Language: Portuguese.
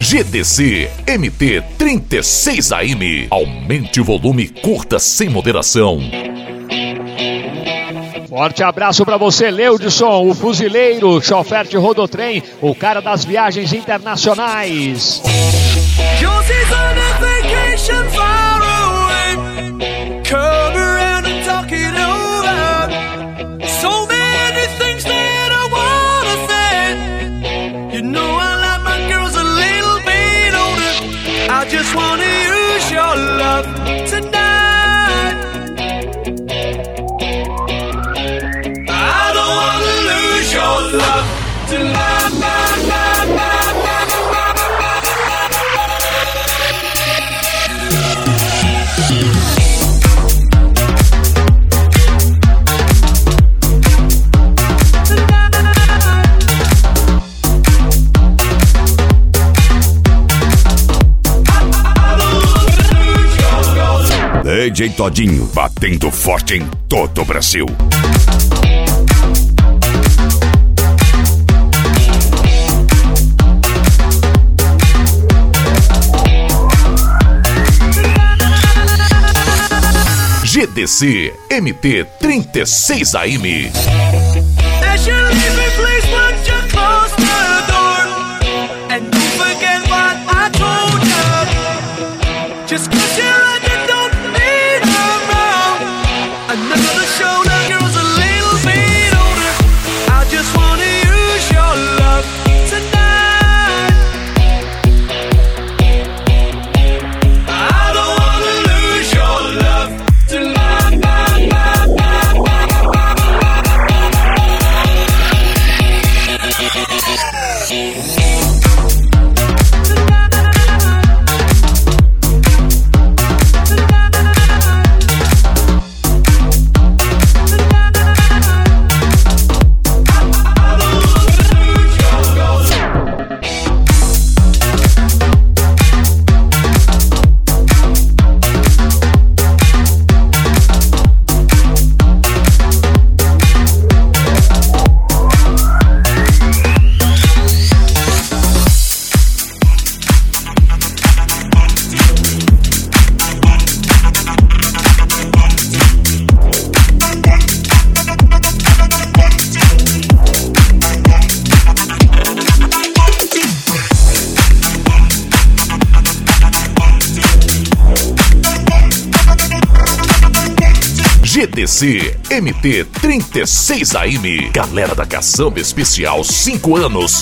GDC MT 36 AM. Aumente o volume, curta sem moderação. Forte abraço para você, Leudson, o fuzileiro, chofer de rodotrem, o cara das viagens internacionais. I just wanna use your love tonight. I don't wanna lose your love tonight. DJ Todinho, batendo forte em todo o Brasil. GDC MT 36 AM. Just 'cause you're right, you don't mean I'm wrong. Another shoulder girl's a little bit older. I just wanna use your love tonight. I don't wanna lose your love tonight. GDC MT 36 AM. Galera da Caçamba Especial 5 anos.